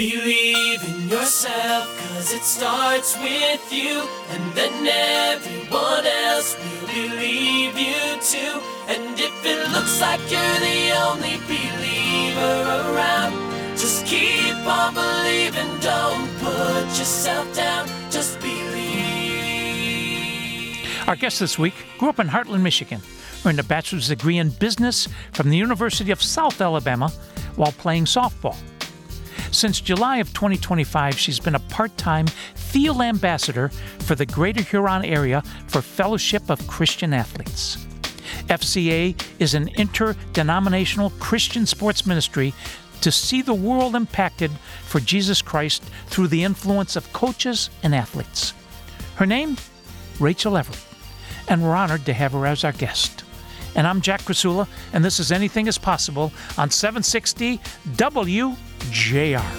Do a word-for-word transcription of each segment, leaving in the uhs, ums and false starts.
Believe in yourself, cause it starts with you, and then everyone else will believe you too. And if it looks like you're the only believer around, just keep on believing, don't put yourself down, just believe. Our guest this week grew up in Heartland, Michigan, earned a bachelor's degree in business from the University of South Alabama while playing softball. Since July of twenty twenty-five, she's been a part-time field ambassador for the Greater Huron area for Fellowship of Christian Athletes. F C A is an interdenominational Christian sports ministry to see the world impacted for Jesus Christ through the influence of coaches and athletes. Her name? Rachel Everett, and we're honored to have her as our guest. And I'm Jack Krasula, and this is Anything is Possible on seven sixty W J R.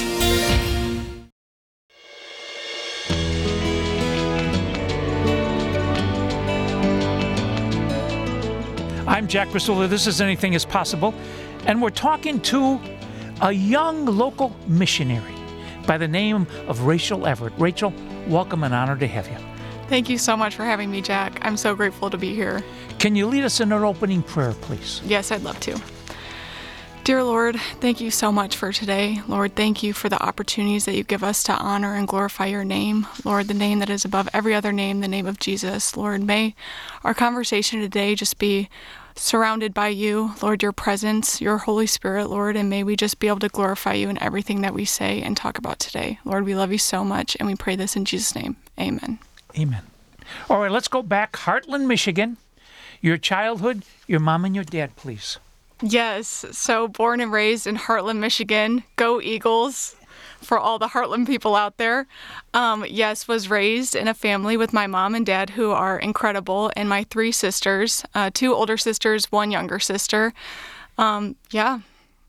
I'm Jack Krasula. This is Anything is Possible, and we're talking to a young local missionary by the name of Rachel Everett. Rachel, welcome and honored to have you. Thank you so much for having me, Jack. I'm so grateful to be here. Can you lead us in an opening prayer, please? Yes, I'd love to. Dear Lord, thank you so much for today. Lord, thank you for the opportunities that you give us to honor and glorify your name. Lord, the name that is above every other name, the name of Jesus. Lord, may our conversation today just be surrounded by you, Lord, your presence, your Holy Spirit, Lord, and may we just be able to glorify you in everything that we say and talk about today. Lord, we love you so much, and we pray this in Jesus' name. Amen. Amen. All right, let's go back. Heartland, Michigan. Your childhood, your mom and your dad, please. Yes. So born and raised in Heartland, Michigan. Go Eagles for all the Heartland people out there. Um, yes, was raised in a family with my mom and dad who are incredible, and my three sisters, uh, two older sisters, one younger sister. Um, yeah.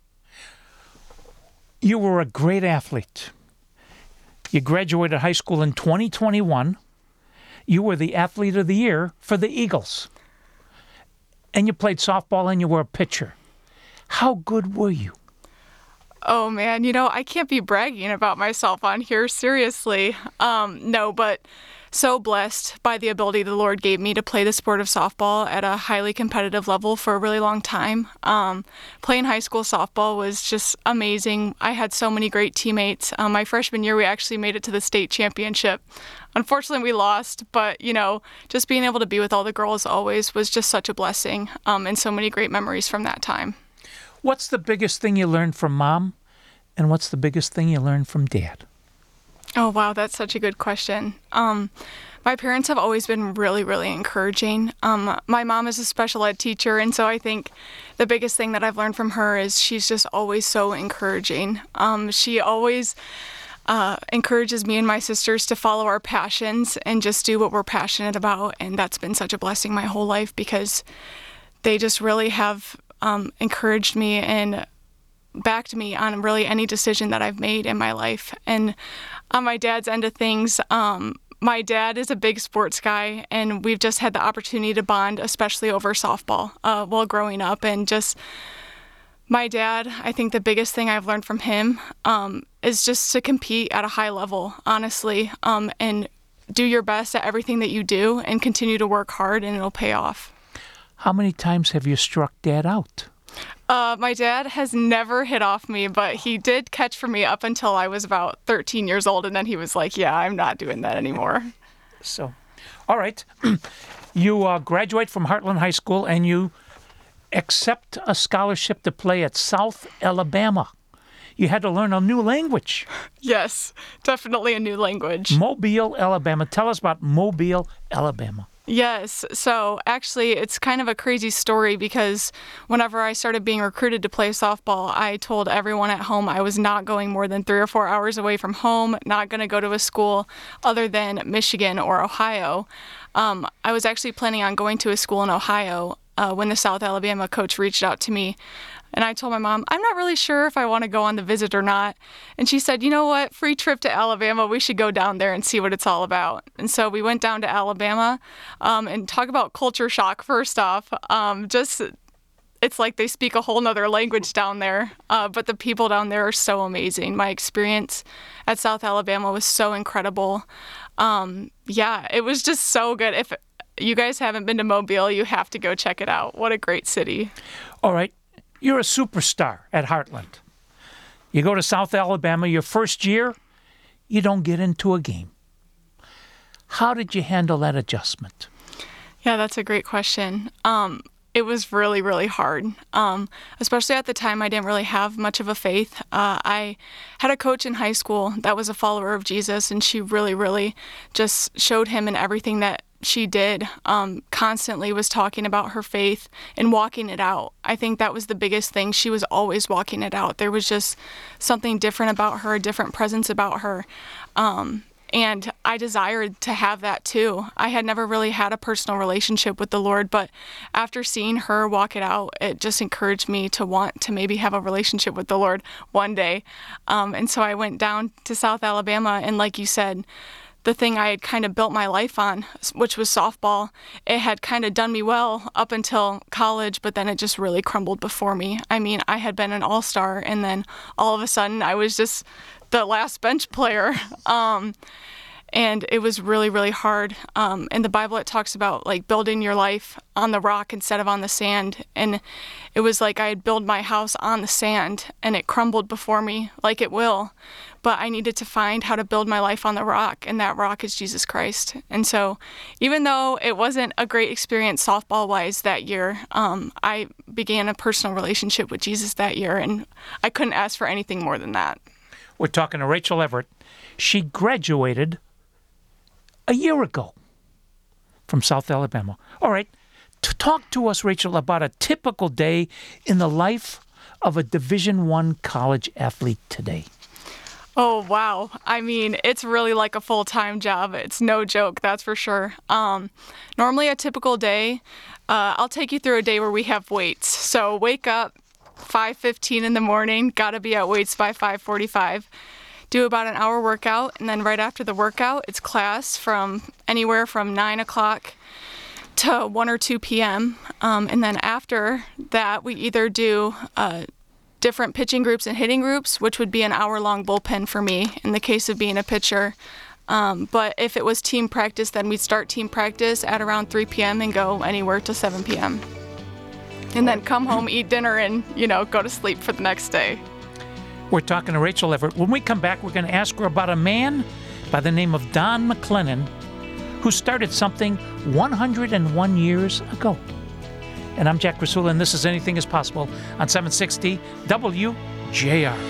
You were a great athlete. You graduated high school in twenty twenty-one. You were the athlete of the year for the Eagles. And you played softball and you were a pitcher. How good were you? Oh, man, you know, I can't be bragging about myself on here, seriously. Um, no, but so blessed by the ability the Lord gave me to play the sport of softball at a highly competitive level for a really long time. Um, playing high school softball was just amazing. I had so many great teammates. Um, my freshman year, we actually made it to the state championship. Unfortunately, we lost, but, you know, just being able to be with all the girls always was just such a blessing, um, and so many great memories from that time. What's the biggest thing you learned from mom, and what's the biggest thing you learned from dad? Oh, wow, that's such a good question. Um, my parents have always been really, really encouraging. Um, my mom is a special ed teacher, and so I think the biggest thing that I've learned from her is she's just always so encouraging. Um, she always uh, encourages me and my sisters to follow our passions and just do what we're passionate about, and that's been such a blessing my whole life because they just really have um, encouraged me and backed me on really any decision that I've made in my life. And on my dad's end of things, um, my dad is a big sports guy, and we've just had the opportunity to bond, especially over softball, uh, while growing up. And just my dad, I think the biggest thing I've learned from him um, is just to compete at a high level, honestly, um, and do your best at everything that you do and continue to work hard, and it'll pay off. How many times have you struck dad out? Uh, my dad has never hit off me, but he did catch for me up until I was about thirteen years old, and then he was like, yeah, I'm not doing that anymore. So, all right. You uh, graduate from Heartland High School, and you accept a scholarship to play at South Alabama. You had to learn a new language. Yes, definitely a new language. Mobile, Alabama. Tell us about Mobile, Alabama. Yes. So actually, it's kind of a crazy story because whenever I started being recruited to play softball, I told everyone at home I was not going more than three or four hours away from home, not going to go to a school other than Michigan or Ohio. Um, I was actually planning on going to a school in Ohio uh, when the South Alabama coach reached out to me. And I told my mom, I'm not really sure if I want to go on the visit or not. And she said, you know what, free trip to Alabama, we should go down there and see what it's all about. And so we went down to Alabama um, and talk about culture shock first off. Um, just it's like they speak a whole nother language down there. Uh, but the people down there are so amazing. My experience at South Alabama was so incredible. Um, yeah, it was just so good. If you guys haven't been to Mobile, you have to go check it out. What a great city. All right. You're a superstar at Heartland. You go to South Alabama your first year, you don't get into a game. How did you handle that adjustment? Yeah, that's a great question. Um, it was really, really hard. Um, especially at the time, I didn't really have much of a faith. Uh, I had a coach in high school that was a follower of Jesus, and she really, really just showed him in everything that she did, um, constantly was talking about her faith and walking it out. I think that was the biggest thing. She was always walking it out. There was just something different about her, a different presence about her. Um, and I desired to have that too. I had never really had a personal relationship with the Lord, but after seeing her walk it out, it just encouraged me to want to maybe have a relationship with the Lord one day. Um, and so I went down to South Alabama, and like you said, the thing I had kind of built my life on, which was softball, it had kind of done me well up until college, but then it just really crumbled before me. I mean, I had been an all-star, and then all of a sudden I was just the last bench player. Um, and it was really, really hard. Um, in the Bible, it talks about like building your life on the rock instead of on the sand. And it was like I had built my house on the sand, and it crumbled before me like it will. But I needed to find how to build my life on the rock, and that rock is Jesus Christ. And so even though it wasn't a great experience softball-wise that year, um, I began a personal relationship with Jesus that year, and I couldn't ask for anything more than that. We're talking to Rachel Everett. She graduated a year ago from South Alabama. All right, to talk to us, Rachel, about a typical day in the life of a Division One college athlete today. Oh, wow. I mean, it's really like a full-time job. It's no joke, that's for sure. Um, normally a typical day, uh, I'll take you through a day where we have weights. So wake up five fifteen in the morning, gotta be at weights by five forty-five. Do about an hour workout, and then right after the workout, it's class from anywhere from nine o'clock to one or two p.m. Um, and then after that, we either do uh, different pitching groups and hitting groups, which would be an hour-long bullpen for me in the case of being a pitcher. Um, but if it was team practice, then we'd start team practice at around three p.m. and go anywhere to seven p.m. And then come home, eat dinner, and, you know, go to sleep for the next day. We're talking to Rachel Everett. When we come back, we're going to ask her about a man by the name of Don McLennan, who started something one hundred one years ago. And I'm Jack Rasula, and this is Anything is Possible on seven sixty W J R.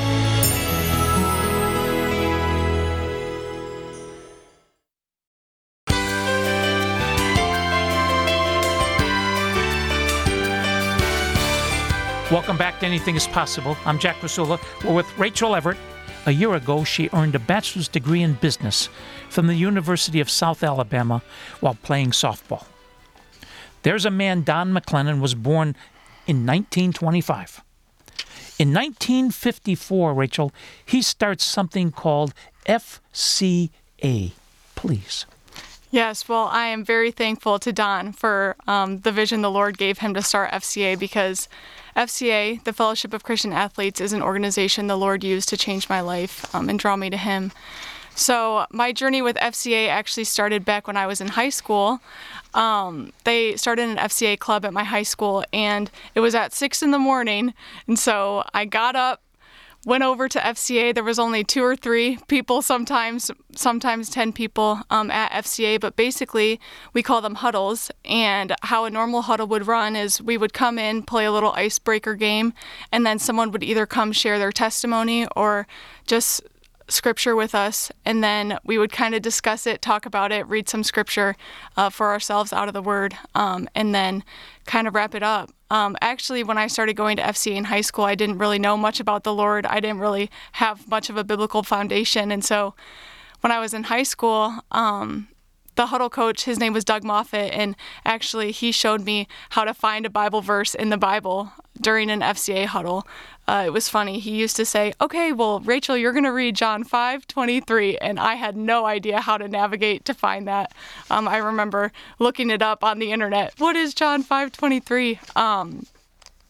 Welcome back to Anything is Possible. I'm Jack Rasula. We're with Rachel Everett. A year ago, she earned a bachelor's degree in business from the University of South Alabama while playing softball. There's a man, Don McLennan, was born in nineteen twenty-five. In nineteen fifty-four, Rachel, he starts something called F C A. Please. Yes, well, I am very thankful to Don for um, the vision the Lord gave him to start F C A, because F C A, the Fellowship of Christian Athletes, is an organization the Lord used to change my life um, and draw me to Him. So my journey with F C A actually started back when I was in high school. Um, they started an F C A club at my high school, and it was at six in the morning. And so I got up, went over to F C A. There was only two or three people, sometimes sometimes ten people um, at F C A, but basically we call them huddles. And how a normal huddle would run is we would come in, play a little icebreaker game, and then someone would either come share their testimony or just scripture with us, and then we would kind of discuss it, talk about it, read some scripture uh, for ourselves out of the Word, um, and then kind of wrap it up. Um, actually, when I started going to F C A in high school, I didn't really know much about the Lord. I didn't really have much of a biblical foundation, and so when I was in high school, um, the huddle coach, his name was Doug Moffitt, and actually he showed me how to find a Bible verse in the Bible during an F C A huddle. Uh, it was funny. He used to say, okay, well, Rachel, you're going to read John five twenty-three, and I had no idea how to navigate to find that. Um, I remember looking it up on the internet. What is John five twenty-three? Um,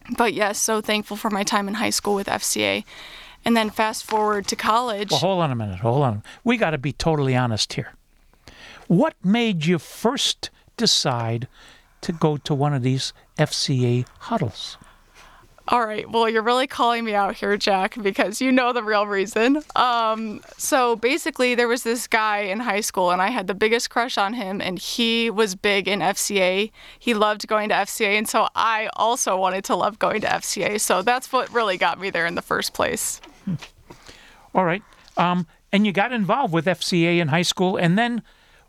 But yes, so thankful for my time in high school with F C A. And then fast forward to college. Well, hold on a minute. Hold on. We got to be totally honest here. What made you first decide to go to one of these F C A huddles? All right. Well, you're really calling me out here, Jack, because you know the real reason. Um, so basically, there was this guy in high school, and I had the biggest crush on him, and he was big in F C A. He loved going to F C A, and so I also wanted to love going to F C A. So that's what really got me there in the first place. Hmm. All right. Um, and you got involved with F C A in high school, and then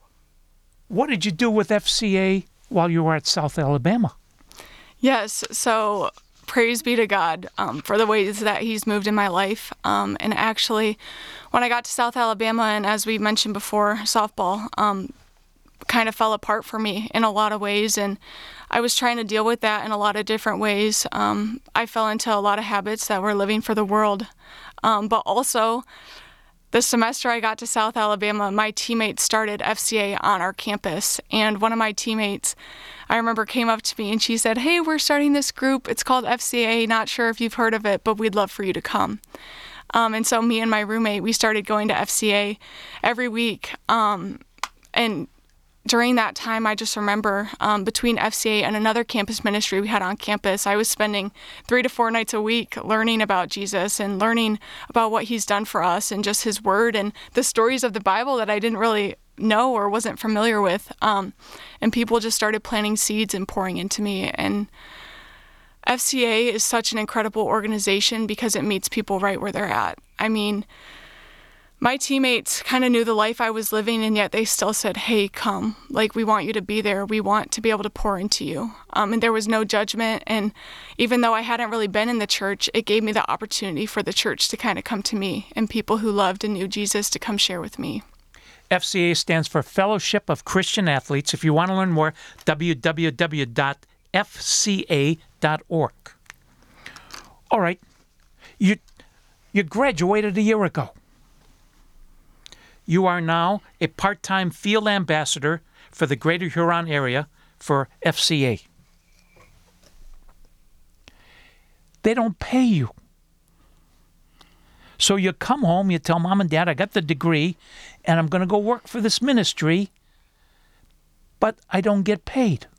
what did you do with F C A while you were at South Alabama? Yes. So praise be to God um, for the ways that he's moved in my life. Um, and actually, when I got to South Alabama, and as we mentioned before, softball um, kind of fell apart for me in a lot of ways. And I was trying to deal with that in a lot of different ways. Um, I fell into a lot of habits that were living for the world. Um, but also, the semester I got to South Alabama, my teammates started F C A on our campus. And one of my teammates, I remember, came up to me and she said, "Hey, we're starting this group. It's called F C A. Not sure if you've heard of it, but we'd love for you to come." Um, and so me and my roommate, we started going to F C A every week. Um, and during that time, I just remember um, between F C A and another campus ministry we had on campus, I was spending three to four nights a week learning about Jesus and learning about what he's done for us and just his word and the stories of the Bible that I didn't really know or wasn't familiar with. Um, and people just started planting seeds and pouring into me. And F C A is such an incredible organization because it meets people right where they're at. I mean, my teammates kind of knew the life I was living, and yet they still said, "Hey, come. Like, we want you to be there. We want to be able to pour into you." Um, and there was no judgment. And even though I hadn't really been in the church, it gave me the opportunity for the church to kind of come to me and people who loved and knew Jesus to come share with me. F C A stands for Fellowship of Christian Athletes. If you want to learn more, w w w dot f c a dot org. All right. You, you graduated a year ago. You are now a part-time field ambassador for the Greater Huron area for F C A. They don't pay you. So you come home, you tell Mom and Dad, "I got the degree, and I'm going to go work for this ministry, but I don't get paid."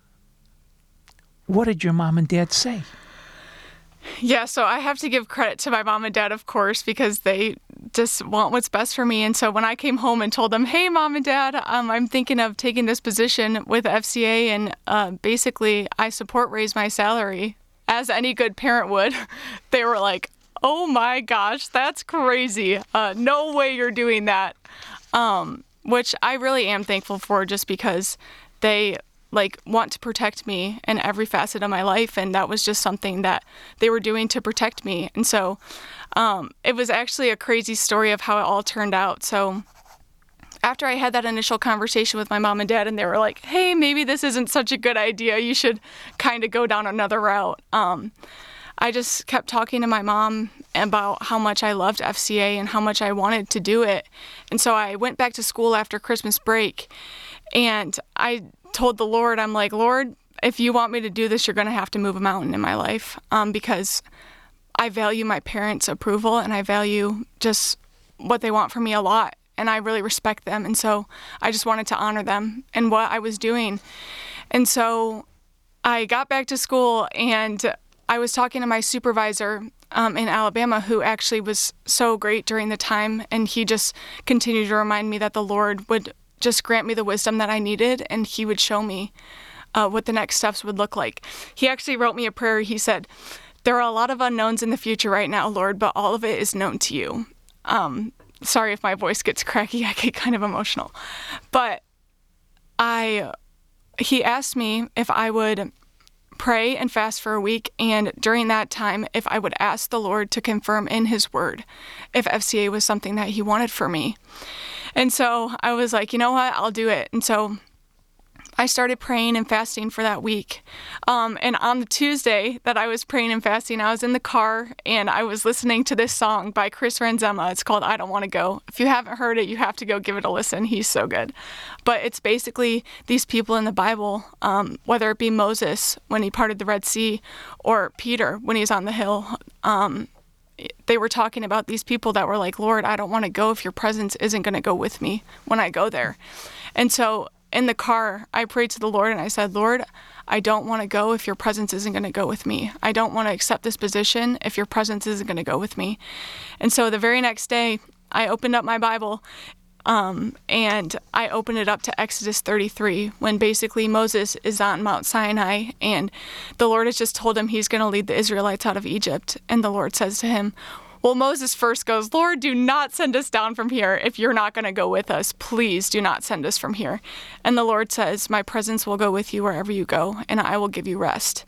What did your mom and dad say? Yeah, so I have to give credit to my mom and dad, of course, because they just want what's best for me. And so when I came home and told them, "Hey, Mom and Dad, um, I'm thinking of taking this position with F C A, and uh, basically I support raise my salary," as any good parent would, they were like, "Oh my gosh, that's crazy. Uh, no way you're doing that." Um, which I really am thankful for, just because they like want to protect me in every facet of my life, and that was just something that they were doing to protect me. And so um, it was actually a crazy story of how it all turned out. So after I had that initial conversation with my mom and dad, and they were like, "Hey, maybe this isn't such a good idea. You should kind of go down another route." Um, I just kept talking to my mom about how much I loved F C A and how much I wanted to do it. And so I went back to school after Christmas break, and I told the Lord, I'm like, "Lord, if you want me to do this, you're going to have to move a mountain in my life, um, because I value my parents' approval, and I value just what they want from me a lot, and I really respect them. And so I just wanted to honor them and what I was doing." And so I got back to school, and I was talking to my supervisor um, in Alabama, who actually was so great during the time, and he just continued to remind me that the Lord would just grant me the wisdom that I needed, and he would show me uh, what the next steps would look like. He actually wrote me a prayer. He said, "There are a lot of unknowns in the future right now, Lord, but all of it is known to you." Um, sorry if my voice gets cracky. I get kind of emotional. But I, he asked me if I would pray and fast for a week, and during that time, if I would ask the Lord to confirm in his word if F C A was something that he wanted for me. And so I was like, "You know what, I'll do it." And so I started praying and fasting for that week. Um, and on the Tuesday that I was praying and fasting, I was in the car and I was listening to this song by Chris Ranzema. It's called I Don't Want to Go. If you haven't heard it, you have to go give it a listen. He's so good. But it's basically these people in the Bible, um, whether it be Moses when he parted the Red Sea or Peter when he's on the hill. Um, they were talking about these people that were like, Lord, I don't want to go if your presence isn't going to go with me when I go there. And so in the car, I prayed to the Lord and I said, Lord, I don't want to go if your presence isn't going to go with me. I don't want to accept this position if your presence isn't going to go with me. And so the very next day, I opened up my Bible um, and I opened it up to Exodus thirty-three, when basically Moses is on Mount Sinai and the Lord has just told him he's going to lead the Israelites out of Egypt. And the Lord says to him, well, Moses first goes, Lord, do not send us down from here if you're not going to go with us. Please do not send us from here. And the Lord says, my presence will go with you wherever you go, and I will give you rest.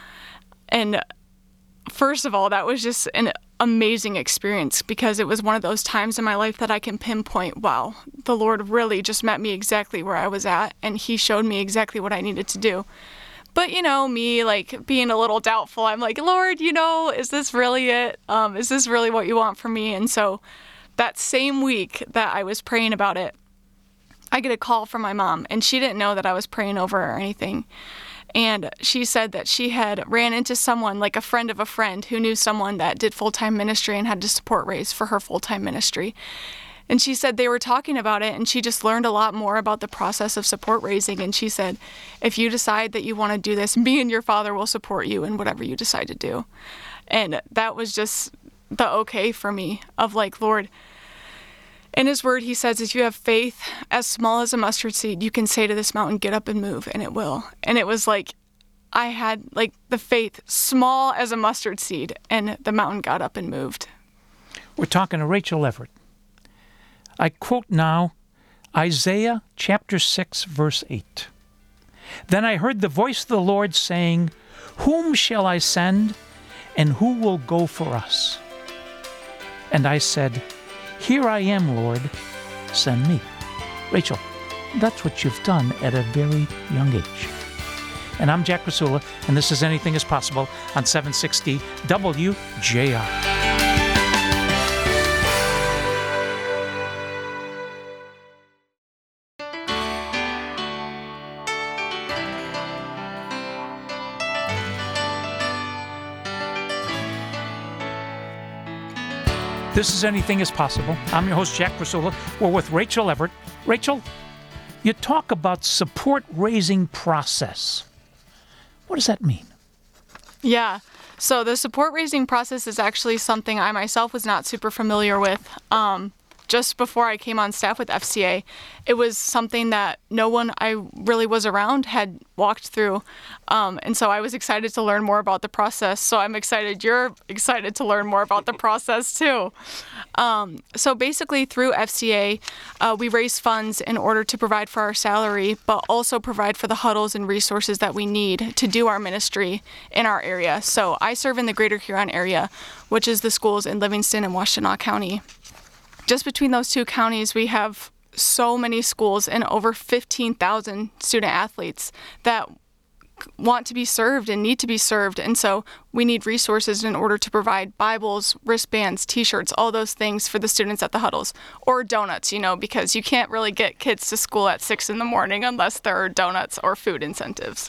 And first of all, that was just an amazing experience because it was one of those times in my life that I can pinpoint, wow, the Lord really just met me exactly where I was at, and he showed me exactly what I needed to do. But, you know, me, like, being a little doubtful, I'm like, Lord, you know, is this really it? Um, is this really what you want from me? And so that same week that I was praying about it, I get a call from my mom, and she didn't know that I was praying over her or anything. And she said that she had ran into someone, like a friend of a friend, who knew someone that did full-time ministry and had to support raise for her full-time ministry. And she said they were talking about it, and she just learned a lot more about the process of support raising. And she said, if you decide that you want to do this, me and your father will support you in whatever you decide to do. And that was just the okay for me of like, Lord, in his word, he says, if you have faith as small as a mustard seed, you can say to this mountain, get up and move, and it will. And it was like, I had like the faith small as a mustard seed, and the mountain got up and moved. We're talking to Rachel Everett. I quote now Isaiah chapter six, verse eight. Then I heard the voice of the Lord saying, whom shall I send, and who will go for us? And I said, here I am, Lord, send me. Rachel, that's what you've done at a very young age. And I'm Jack Rasula, and this is Anything is Possible on seven sixty W J R. This is Anything is Possible. I'm your host, Jack Rasula. We're with Rachel Everett. Rachel, you talk about support raising process. What does that mean? Yeah. So the support raising process is actually something I myself was not super familiar with. Um, just before I came on staff with F C A, it was something that no one I really was around had walked through. Um, and so I was excited to learn more about the process. So I'm excited you're excited to learn more about the process too. Um, so basically through F C A, uh, we raise funds in order to provide for our salary, but also provide for the huddles and resources that we need to do our ministry in our area. So I serve in the Greater Huron area, which is the schools in Livingston and Washtenaw County. Just between those two counties, we have so many schools and over fifteen thousand student athletes that want to be served and need to be served. And so we need resources in order to provide Bibles, wristbands, T-shirts, all those things for the students at the huddles. Or donuts, you know, because you can't really get kids to school at six in the morning unless there are donuts or food incentives.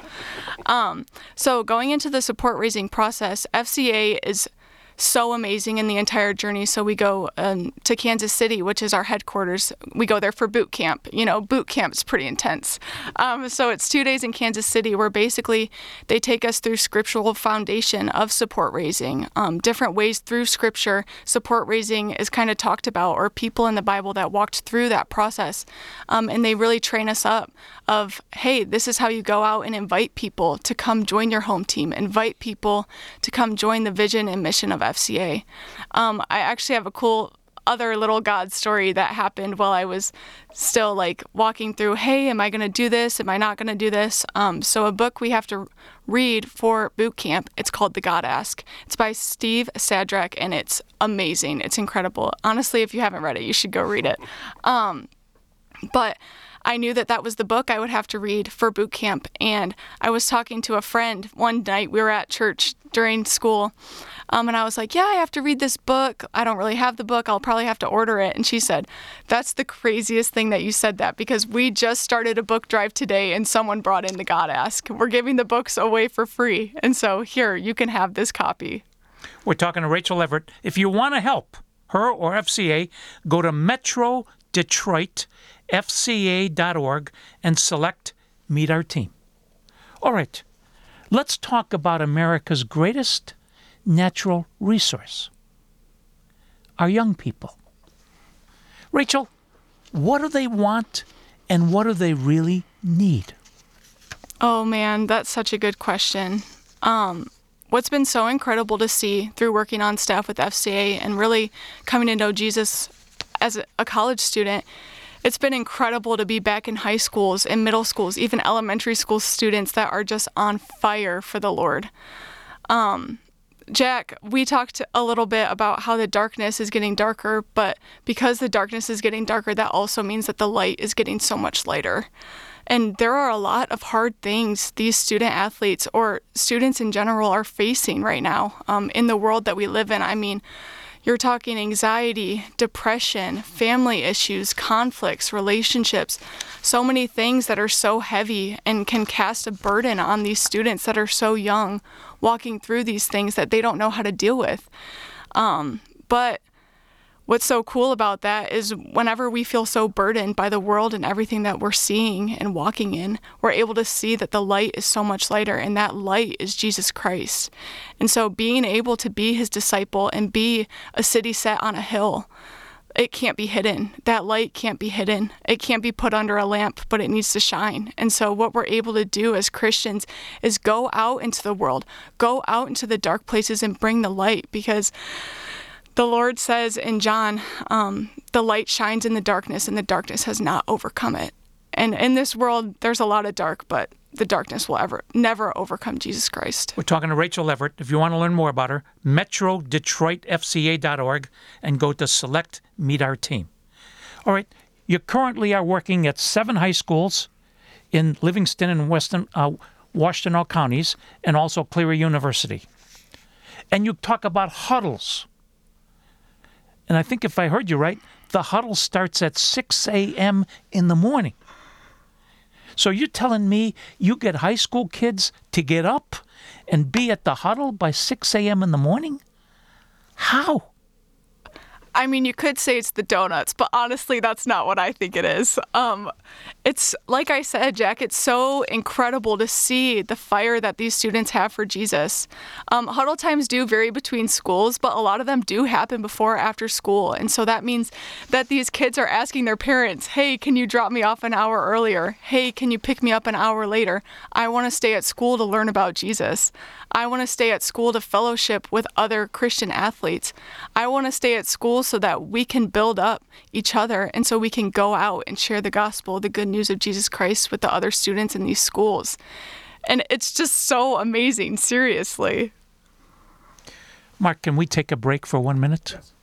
Um, so going into the support raising process, F C A is so amazing in the entire journey. So we go um, to Kansas City, which is our headquarters. We go there for boot camp. You know, boot camp's pretty intense. Um, so it's two days in Kansas City where basically they take us through scriptural foundation of support raising. Um, different ways through scripture, support raising is kind of talked about, or people in the Bible that walked through that process. Um, and they really train us up of, hey, this is how you go out and invite people to come join your home team, invite people to come join the vision and mission of F C A. Um, I actually have a cool other little God story that happened while I was still like walking through, hey, am I going to do this? Am I not going to do this? Um, so a book we have to read for boot camp, it's called The God Ask. It's by Steve Sadrak, and it's amazing. It's incredible. Honestly, if you haven't read it, you should go read it. Um, but I knew that that was the book I would have to read for boot camp. And I was talking to a friend one night. We were at church during school. Um, and I was like, yeah, I have to read this book. I don't really have the book. I'll probably have to order it. And she said, that's the craziest thing that you said that, because we just started a book drive today and someone brought in the God Ask. We're giving the books away for free. And so here, you can have this copy. We're talking to Rachel Everett. If you want to help her or F C A, go to Metro Detroit F C A dot org and select Meet Our Team. All right, let's talk about America's greatest natural resource, our young people. Rachel, what do they want and what do they really need? Oh man, that's such a good question. Um, what's been so incredible to see through working on staff with F C A and really coming to know Jesus as a college student, it's been incredible to be back in high schools and middle schools, even elementary school students that are just on fire for the Lord. Um, Jack, we talked a little bit about how the darkness is getting darker, but because the darkness is getting darker, that also means that the light is getting so much lighter. And there are a lot of hard things these student athletes or students in general are facing right now um, in the world that we live in. I mean, you're talking anxiety, depression, family issues, conflicts, relationships, so many things that are so heavy and can cast a burden on these students that are so young, walking through these things that they don't know how to deal with. Um, but what's so cool about that is whenever we feel so burdened by the world and everything that we're seeing and walking in, we're able to see that the light is so much lighter, and that light is Jesus Christ. And so being able to be his disciple and be a city set on a hill, it can't be hidden. That light can't be hidden. It can't be put under a lamp, but it needs to shine. And so what we're able to do as Christians is go out into the world, go out into the dark places and bring the light, because the Lord says in John, um, the light shines in the darkness and the darkness has not overcome it. And in this world, there's a lot of dark, but the darkness will ever never overcome Jesus Christ. We're talking to Rachel Everett. If you want to learn more about her, Metro Detroit F C A dot org and go to Select Meet Our Team. All right, you currently are working at seven high schools in Livingston and Weston, uh, Washtenaw counties, and also Cleary University. And you talk about huddles. And I think if I heard you right, the huddle starts at six a.m. in the morning. So you're telling me you get high school kids to get up and be at the huddle by six a.m. in the morning? How? I mean, you could say it's the donuts, but honestly, that's not what I think it is. Um, it's, like I said, Jack, it's so incredible to see the fire that these students have for Jesus. Um, huddle times do vary between schools, but a lot of them do happen before or after school. And so that means that these kids are asking their parents, hey, can you drop me off an hour earlier? Hey, can you pick me up an hour later? I want to stay at school to learn about Jesus. I want to stay at school to fellowship with other Christian athletes. I want to stay at school so that we can build up each other and so we can go out and share the gospel, the good news of Jesus Christ with the other students in these schools. And it's just so amazing, seriously. Mark, can we take a break for one minute? Yes.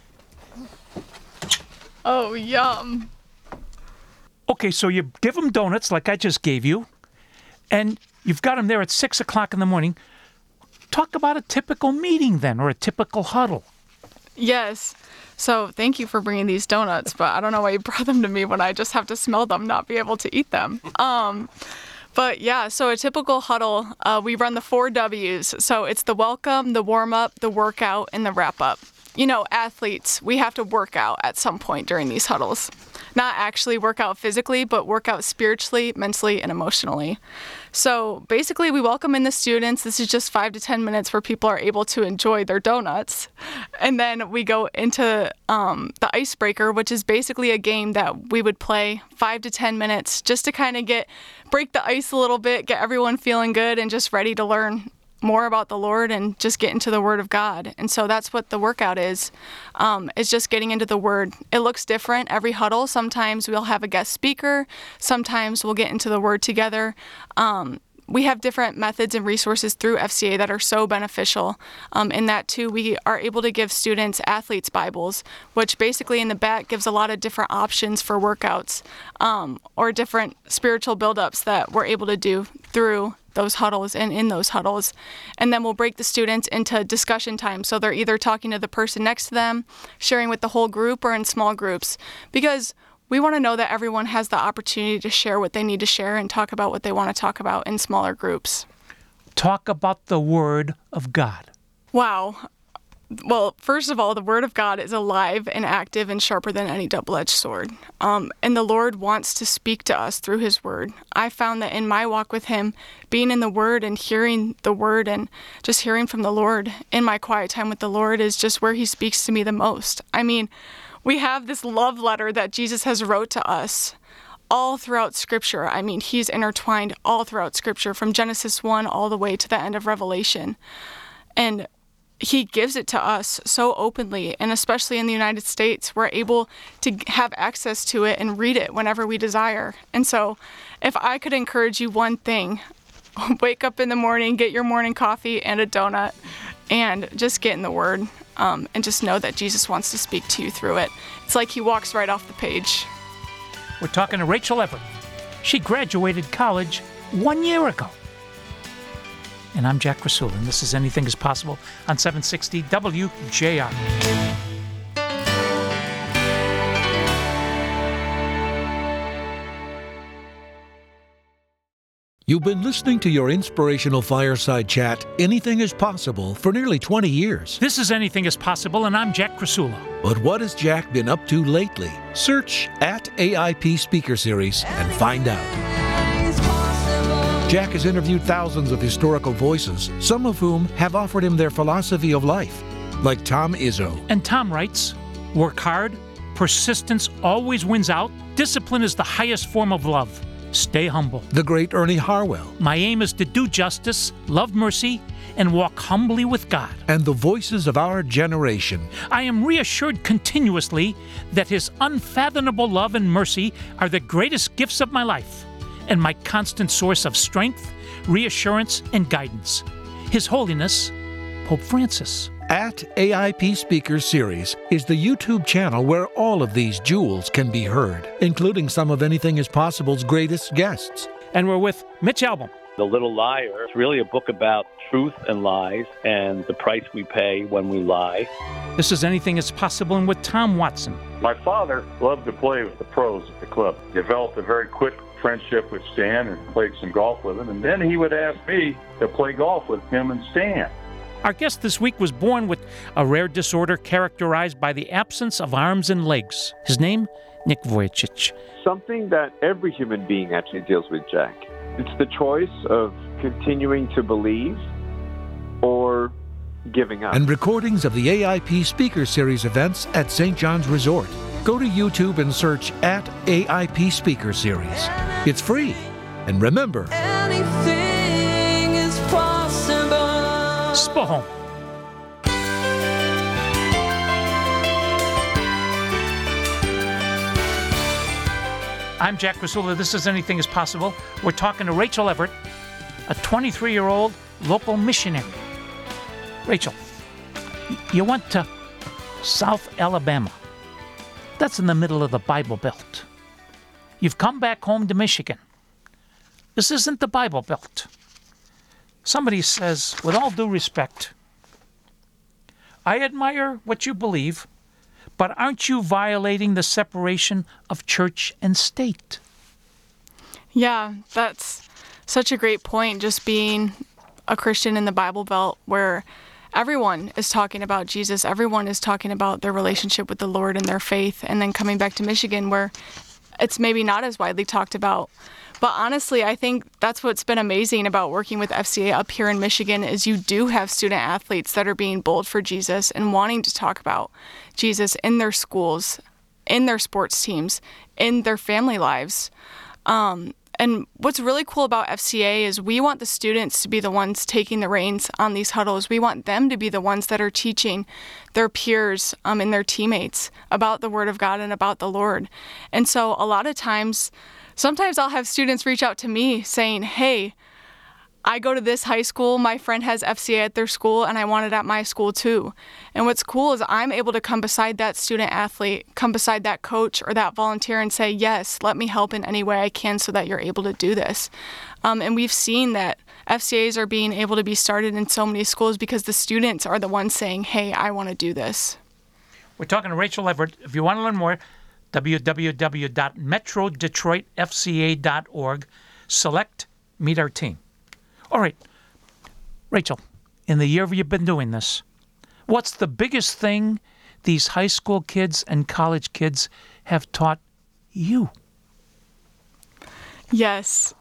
Oh, yum. Okay, so you give them donuts like I just gave you, and you've got them there at six o'clock in the morning. Talk about a typical meeting then, or a typical huddle. Yes. So thank you for bringing these donuts, but I don't know why you brought them to me when I just have to smell them, not be able to eat them. Um, but yeah, so a typical huddle, uh, we run the four W's. So it's the welcome, the warm-up, the workout, and the wrap-up. You know, athletes, we have to work out at some point during these huddles. Not actually work out physically, but work out spiritually, mentally, and emotionally. So basically, we welcome in the students. This is just five to ten minutes where people are able to enjoy their donuts. And then we go into um, the icebreaker, which is basically a game that we would play five to ten minutes just to kind of get break the ice a little bit, get everyone feeling good and just ready to learn more about the Lord and just get into the Word of God. And so that's what the workout is, um, is just getting into the Word. It looks different every huddle. Sometimes we'll have a guest speaker. Sometimes we'll get into the Word together. Um, we have different methods and resources through F C A that are so beneficial. Um, in that, too, we are able to give students athletes' Bibles, which basically in the back gives a lot of different options for workouts um, or different spiritual buildups that we're able to do through those huddles and in those huddles. And then we'll break the students into discussion time. So they're either talking to the person next to them, sharing with the whole group, or in small groups. Because we want to know that everyone has the opportunity to share what they need to share and talk about what they want to talk about in smaller groups. Talk about the Word of God. Wow. Well, first of all, the Word of God is alive and active and sharper than any double-edged sword. Um, and the Lord wants to speak to us through His Word. I found that in my walk with Him, being in the Word and hearing the Word and just hearing from the Lord in my quiet time with the Lord is just where He speaks to me the most. I mean, we have this love letter that Jesus has wrote to us all throughout Scripture. I mean, He's intertwined all throughout Scripture from Genesis one all the way to the end of Revelation. And He gives it to us so openly, and especially in the United States, we're able to have access to it and read it whenever we desire. And so if I could encourage you one thing, wake up in the morning, get your morning coffee and a donut, and just get in the Word, um, and just know that Jesus wants to speak to you through it. It's like He walks right off the page. We're talking to Rachel Everett. She graduated college one year ago. And I'm Jack Krasula, and this is Anything is Possible on seven sixty W J R. You've been listening to your inspirational fireside chat, Anything is Possible, for nearly twenty years. This is Anything is Possible, and I'm Jack Krasula. But what has Jack been up to lately? Search at A I P Speaker Series and find out. Jack has interviewed thousands of historical voices, some of whom have offered him their philosophy of life, like Tom Izzo. And Tom writes, work hard, persistence always wins out, discipline is the highest form of love, stay humble. The great Ernie Harwell. My aim is to do justice, love mercy, and walk humbly with God. And the voices of our generation. I am reassured continuously that His unfathomable love and mercy are the greatest gifts of my life, and my constant source of strength, reassurance, and guidance. His Holiness, Pope Francis. At A I P Speaker Series is the YouTube channel where all of these jewels can be heard, including some of Anything is Possible's greatest guests. And we're with Mitch Albom. The Little Liar is really a book about truth and lies and the price we pay when we lie. This is Anything is Possible, and with Tom Watson. My father loved to play with the pros at the club. Developed a very quick friendship with Stan and played some golf with him. And then he would ask me to play golf with him and Stan. Our guest this week was born with a rare disorder characterized by the absence of arms and legs. His name, Nick Vujicic. Something that every human being actually deals with, Jack. It's the choice of continuing to believe or giving up. And recordings of the A I P Speaker Series events at Saint John's Resort. Go to YouTube and search at A I P Speaker Series. It's free. And remember, Anything is possible. Spohom. I'm Jack Krasula. This is Anything is Possible. We're talking to Rachel Everett, a twenty-three-year-old local missionary. Rachel, you went to South Alabama. That's in the middle of the Bible Belt. You've come back home to Michigan. This isn't the Bible Belt. Somebody says, with all due respect, I admire what you believe, but aren't you violating the separation of church and state? Yeah, that's such a great point, just being a Christian in the Bible Belt where everyone is talking about Jesus. Everyone is talking about their relationship with the Lord and their faith. And then coming back to Michigan where it's maybe not as widely talked about. But honestly, I think that's what's been amazing about working with F C A up here in Michigan is you do have student athletes that are being bold for Jesus and wanting to talk about Jesus in their schools, in their sports teams, in their family lives. Um, And what's really cool about F C A is we want the students to be the ones taking the reins on these huddles. We want them to be the ones that are teaching their peers um, and their teammates about the Word of God and about the Lord. And so a lot of times, sometimes I'll have students reach out to me saying, hey, I go to this high school, my friend has F C A at their school, and I want it at my school too. And what's cool is I'm able to come beside that student athlete, come beside that coach or that volunteer and say, yes, let me help in any way I can so that you're able to do this. Um, and we've seen that F C As are being able to be started in so many schools because the students are the ones saying, hey, I want to do this. We're talking to Rachel Everett. If you want to learn more, w w w dot metro detroit f c a dot org. Select Meet Our Team. All right, Rachel, in the year you've been doing this, what's the biggest thing these high school kids and college kids have taught you? Yes.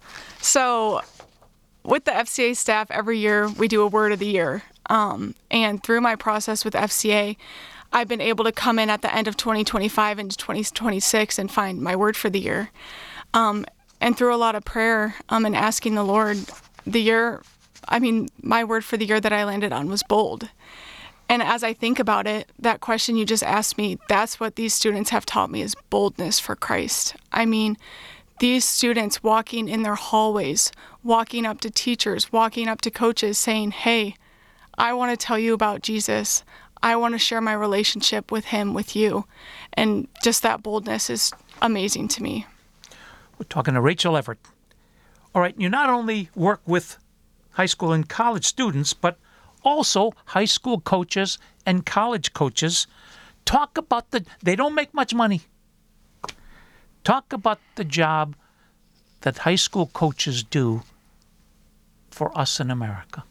So with the F C A staff, every year we do a Word of the Year. Um, and through my process with F C A, I've been able to come in at the end of twenty twenty-five into twenty twenty-six and find my word for the year. Um, and through a lot of prayer um, and asking the Lord, the year, I mean, my word for the year that I landed on was bold. And as I think about it, that question you just asked me, that's what these students have taught me is boldness for Christ. I mean, these students walking in their hallways, walking up to teachers, walking up to coaches saying, hey, I want to tell you about Jesus. I want to share my relationship with him, with you. And just that boldness is amazing to me. We're talking to Rachel Everett. All right, you not only work with high school and college students, but also high school coaches and college coaches. Talk about the, they don't make much money. Talk about the job that high school coaches do for us in America.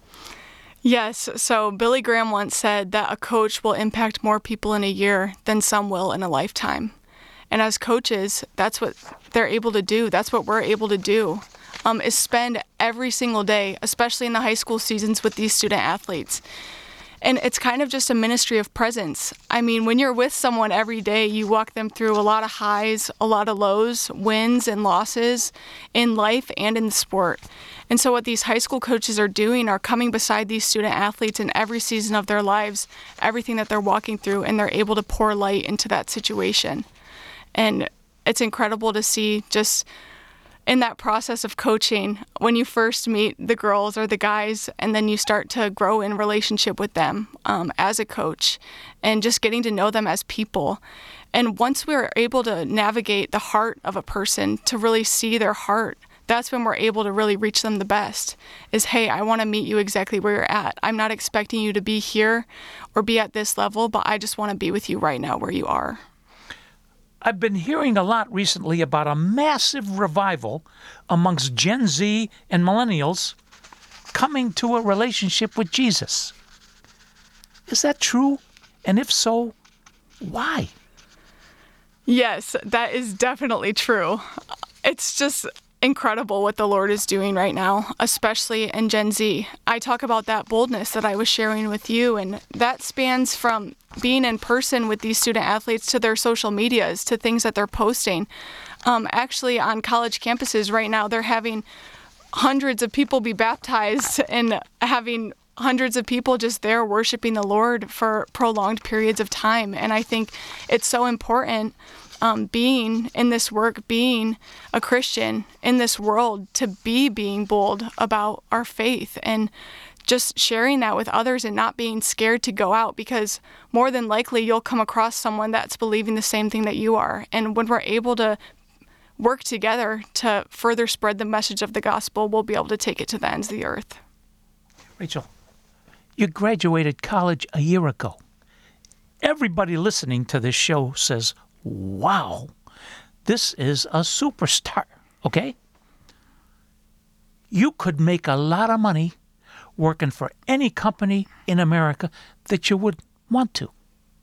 Yes, so Billy Graham once said that a coach will impact more people in a year than some will in a lifetime. And as coaches, that's what they're able to do. That's what we're able to do, um, is spend every single day, especially in the high school seasons, with these student athletes. And it's kind of just a ministry of presence. I mean, when you're with someone every day, you walk them through a lot of highs, a lot of lows, wins and losses in life and in sport. And so what these high school coaches are doing are coming beside these student athletes in every season of their lives, everything that they're walking through, and they're able to pour light into that situation. And it's incredible to see just in that process of coaching, when you first meet the girls or the guys, and then you start to grow in relationship with them um, as a coach, and just getting to know them as people. And once we're able to navigate the heart of a person, to really see their heart, that's when we're able to really reach them the best, is, hey, I want to meet you exactly where you're at. I'm not expecting you to be here or be at this level, but I just want to be with you right now where you are. I've been hearing a lot recently about a massive revival amongst Gen Z and millennials coming to a relationship with Jesus. Is that true? And if so, why? Yes, that is definitely true. It's just incredible what the Lord is doing right now, especially in Gen Z. I talk about that boldness that I was sharing with you, and that spans from being in person with these student athletes to their social medias, to things that they're posting. Um, actually, on college campuses right now, they're having hundreds of people be baptized and having hundreds of people just there worshiping the Lord for prolonged periods of time. And I think it's so important Um, being in this work, being a Christian in this world, to be being bold about our faith and just sharing that with others and not being scared to go out, because more than likely you'll come across someone that's believing the same thing that you are. And when we're able to work together to further spread the message of the gospel, we'll be able to take it to the ends of the earth. Rachel, you graduated college a year ago. Everybody listening to this show says, wow, this is a superstar, okay? You could make a lot of money working for any company in America that you would want to.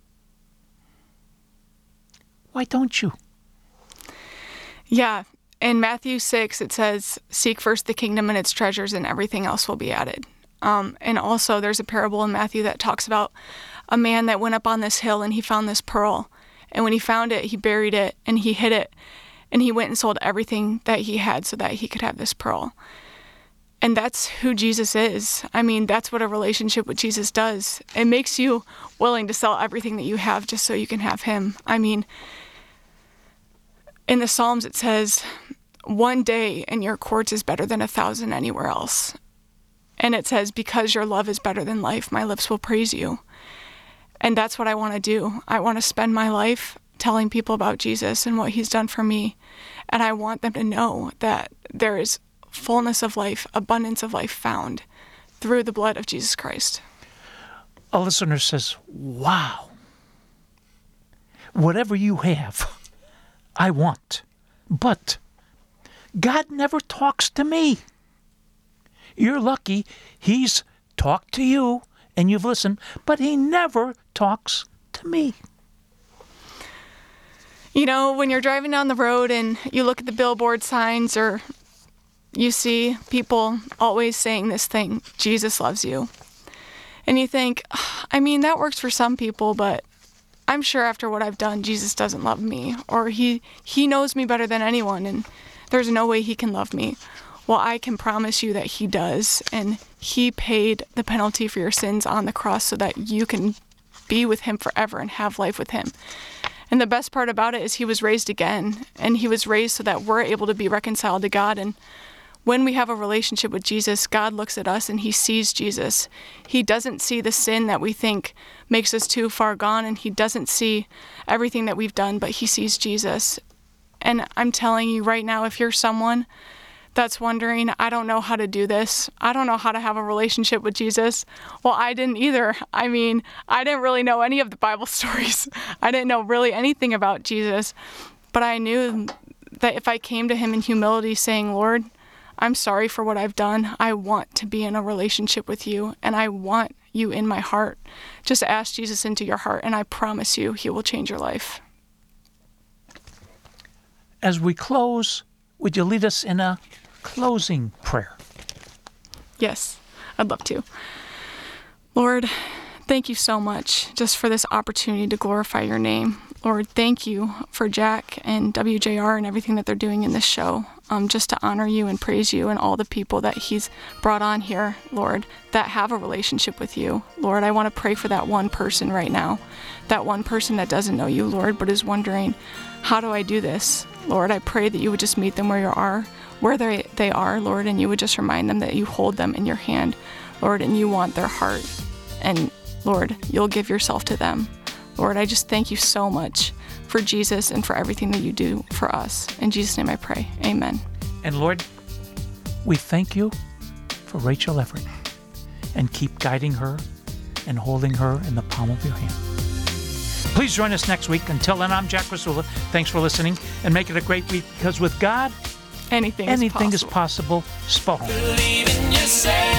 Why don't you? Yeah, in Matthew six, it says, seek first the kingdom and its treasures, and everything else will be added. Um, and also, there's a parable in Matthew that talks about a man that went up on this hill and he found this pearl. And when he found it, he buried it and he hid it. And he went and sold everything that he had so that he could have this pearl. And that's who Jesus is. I mean, that's what a relationship with Jesus does. It makes you willing to sell everything that you have just so you can have him. I mean, in the Psalms it says, one day in your courts is better than a thousand anywhere else. And it says, because your love is better than life, my lips will praise you. And that's what I want to do. I want to spend my life telling people about Jesus and what he's done for me. And I want them to know that there is fullness of life, abundance of life found through the blood of Jesus Christ. A listener says, wow, whatever you have, I want. But God never talks to me. You're lucky he's talked to you and you've listened, but he never talks to me. You know, when you're driving down the road and you look at the billboard signs, or you see people always saying this thing, Jesus loves you. And you think, I mean, that works for some people, but I'm sure after what I've done, Jesus doesn't love me, or he, he knows me better than anyone, and there's no way he can love me. Well, I can promise you that he does, and he paid the penalty for your sins on the cross so that you can be with him forever and have life with him. And the best part about it is he was raised again, and he was raised so that we're able to be reconciled to God. And when we have a relationship with Jesus, God looks at us and he sees Jesus. He doesn't see the sin that we think makes us too far gone, and he doesn't see everything that we've done, but he sees Jesus. And I'm telling you right now, if you're someone that's wondering, I don't know how to do this, I don't know how to have a relationship with Jesus. Well, I didn't either. I mean, I didn't really know any of the Bible stories. I didn't know really anything about Jesus. But I knew that if I came to him in humility saying, Lord, I'm sorry for what I've done. I want to be in a relationship with you, and I want you in my heart. Just ask Jesus into your heart, and I promise you he will change your life. As we close, would you lead us in a closing prayer? Yes, I'd love to. Lord, thank you so much just for this opportunity to glorify your name. Lord, thank you for Jack and W J R and everything that they're doing in this show, um, just to honor you and praise you and all the people that he's brought on here, Lord, that have a relationship with you. Lord, I want to pray for that one person right now, that one person that doesn't know you, Lord, but is wondering, how do I do this? Lord, I pray that you would just meet them where you are, where they, they are, Lord, and you would just remind them that you hold them in your hand, Lord, and you want their heart. And Lord, you'll give yourself to them. Lord, I just thank you so much for Jesus and for everything that you do for us. In Jesus' name I pray. Amen. And Lord, we thank you for Rachel Everett, and keep guiding her and holding her in the palm of your hand. Please join us next week. Until then, I'm Jack Rasula. Thanks for listening, and make it a great week, because with God, anything, anything is possible. is possible. Spahome. Believe in yourself.